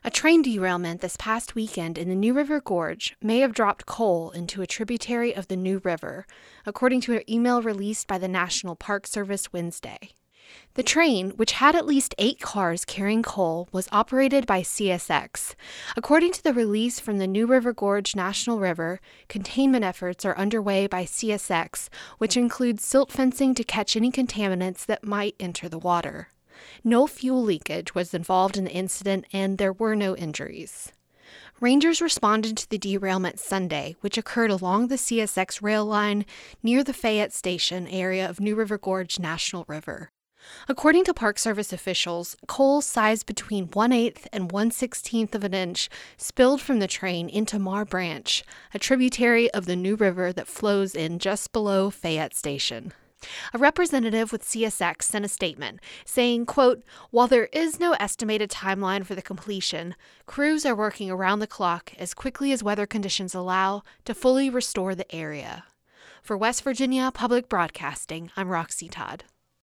A train derailment this past weekend in the New River Gorge may have dropped coal into a tributary of the New River, according to an email released by the National Park Service Wednesday. The train, which had at least 8 cars carrying coal, was operated by CSX. According to the release from the New River Gorge National River, containment efforts are underway by CSX, which includes silt fencing to catch any contaminants that might enter the water. No fuel leakage was involved in the incident, and there were no injuries. Rangers responded to the derailment Sunday, which occurred along the CSX rail line near the Fayette Station area of New River Gorge National River. According to Park Service officials, coal sized between 1/8 and 1/16 of an inch spilled from the train into Mar Branch, a tributary of the New River that flows in just below Fayette Station. A representative with CSX sent a statement saying, quote, "While there is no estimated timeline for the completion, crews are working around the clock as quickly as weather conditions allow to fully restore the area." For West Virginia Public Broadcasting, I'm Roxy Todd.